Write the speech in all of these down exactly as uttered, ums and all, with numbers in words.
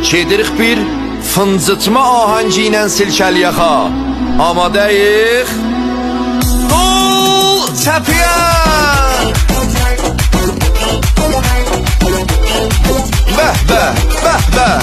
Gedirik bir fıncıtma ahəngi ilə silkəliyək ha. Amadəyik. Qol təpiyə. Bəh bəh bəh bəh.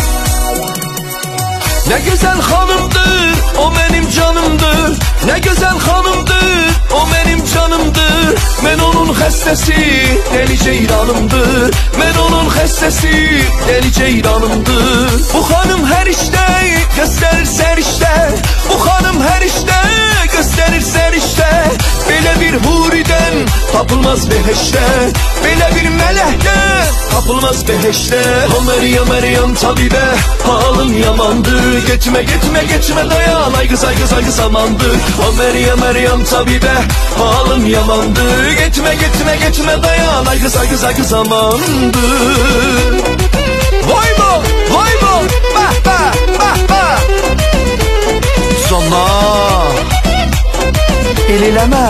Ne güzel hanımdır, o benim canımdır. Ne güzel hanımdır, o benim canımdır. Ben onun xəstəsi, deli ceyranımdır. Ben onun xəstəsi, deli ceyranımdır. Bu hanım her işte gösterir serişte. Bu hanım her işte gösterir serişte. Belə bir huriden tapılmaz beheşte. Belə bir mələkdən tapılmaz beheşte. O Meryem Meryem tabibe, halım yamandır. Geçme geçme geçme dayan, ay kız ay kız ay kız amandır. O Meryem Meryem tabibe, halım yamandır. Geçme geçme geçme dayan, ay kız ay kız ay kız amandır. Vay bo vay bo, bah bah bah bah. Sonra elileme.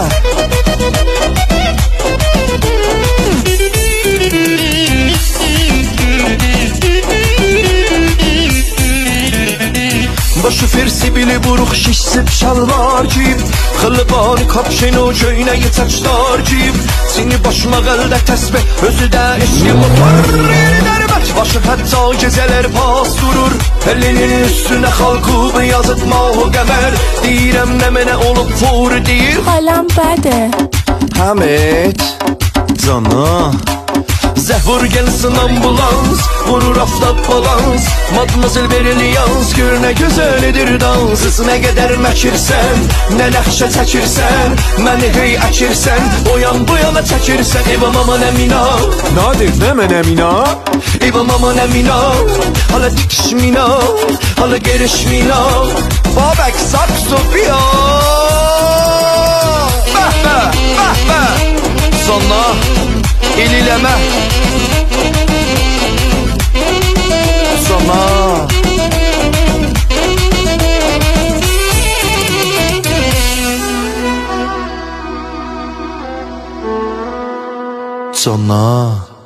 Başı fersibili buruk şişsip şalvar giyip, xılbar kapşeno köynəyi saçlar giyip, seni başıma qəldə təsbih, özü də eşki motor dərbəç. Başı hətta gecələr pas durur, elinin üstünə xalqı yazıtma o qəmər. Deyirəm nə mənə olub vur deyir. Halam bədə Həmid Cana Zəhvur gelsin ambulans, vurur aftab balans. Madmazel Berliyans, gör nə gözəlidir dans. Nə qədər məkirsən, nə nəxşə çəkirsən, məni hey əkirsən, o yan bu yana çəkirsən. İvam aman əmina, Nadir nə mən əmina? İvam aman əmina, hala dikişmina, hala gerişmina. Babək sakso biya. Bəh bəh, bəh bəh. Sonra elileme. Sonra Sonra